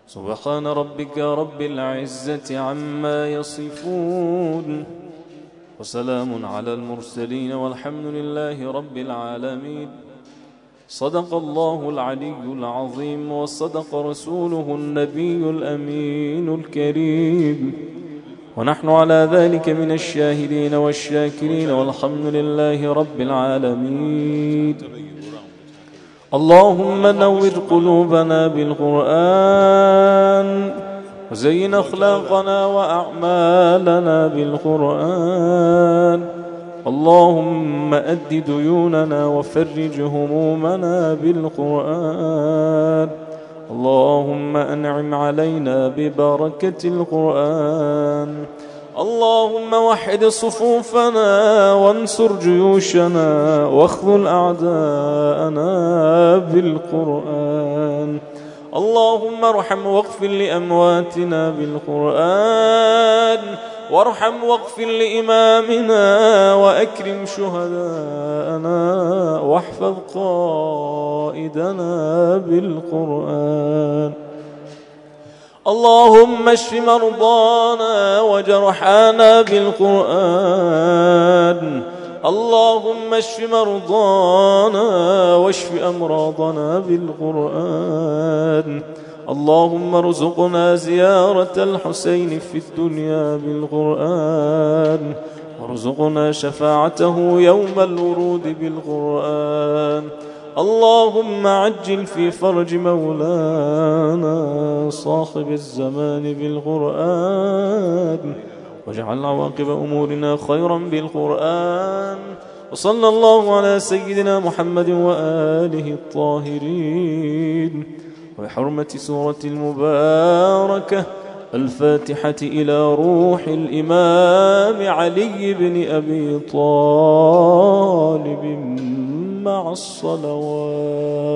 سبحان ربك رب العزة عما يصفون وسلام على المرسلين والحمد لله رب العالمين. صدق الله العلي العظيم وصدق رسوله النبي الأمين الكريم، ونحن على ذلك من الشاهدين والشاكرين والحمد لله رب العالمين. اللهم نور قلوبنا بالقرآن وزين أخلاقنا وأعمالنا بالقرآن. اللهم أد ديوننا وفرج همومنا بالقرآن. اللهم أنعم علينا ببركة القرآن. اللهم وحد صفوفنا وانصر جيوشنا واخذل أعداءنا بالقرآن. اللهم ارحم واغفر لأمواتنا بالقرآن، وارحم واغفر لإمامنا وأكرم شهداءنا واحفظ قائدنا بالقرآن. اللهم اشف مرضانا وجرحانا بالقرآن. اللهم اشف مرضانا واشف أمراضنا بالقرآن. اللهم ارزقنا زيارة الحسين في الدنيا بالقرآن، وارزقنا شفاعته يوم الورود بالقرآن. اللهم عجل في فرج مولانا صاحب الزمان بالقرآن، واجعل عواقب أمورنا خيرا بالقرآن. وصلى الله على سيدنا محمد وآله الطاهرين، وبحرمة سورة المباركة الفاتحة إلى روح الإمام علي بن أبي طالب مع الصلوات.